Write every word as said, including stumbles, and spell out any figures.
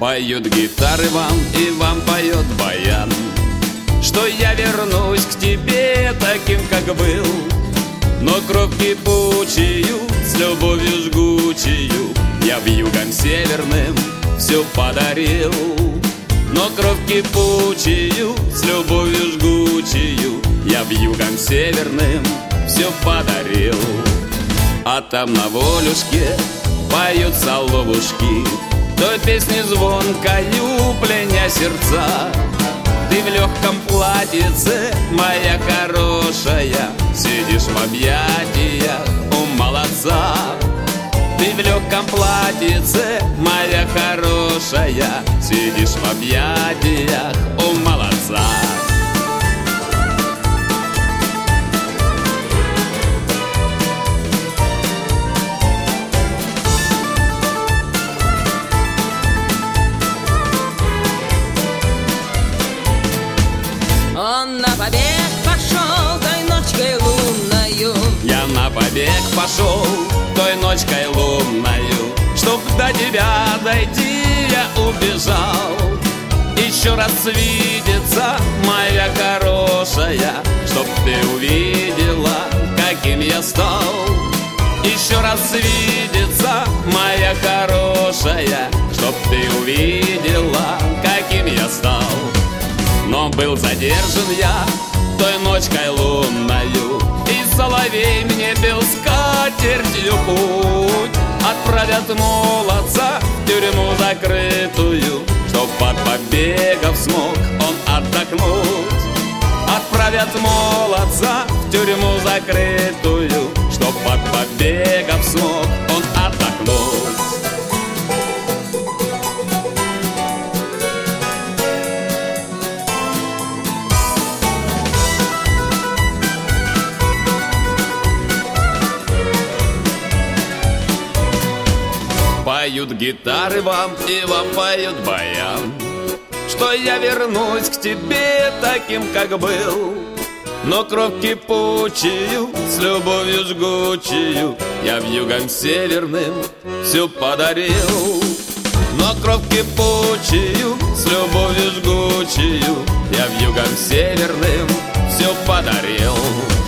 Поют гитары вам, и вам поет баян, что я вернусь к тебе таким, как был. Но кровь кипучую, с любовью жгучую, я вьюгом северным все подарил. Но кровь кипучую, с любовью жгучую, я вьюгом северным все подарил. А там на волюшке поют соловушки той песни звонкою, пленя сердца. Ты в легком платьице, моя хорошая, сидишь в объятиях у молодца. Ты в легком платьице, моя хорошая, сидишь в объятиях у молодца. Он на побег пошел той ночкой лунною. Я на побег пошел той ночкой лунною. Чтоб до тебя дойти, я убежал. Еще раз видеться, моя хорошая, чтоб ты увидела, каким я стал. Еще раз видеться, моя хорошая, чтоб ты увидела, каким я стал. Но был задержан я той ночкой лунною, и соловей мне пел скатертью путь. Отправят молодца в тюрьму закрытую, чтоб от побегов смог он отдохнуть. Отправят молодца в тюрьму закрытую, чтоб от побегов смог он отдохнуть. Поют гитары вам, и вам поют баян, что я вернусь к тебе таким, как был. Но кровь кипучую, с любовью жгучую, я вьюгом северным все подарил. Но кровь кипучую, с любовью жгучую, я вьюгом северным все подарил.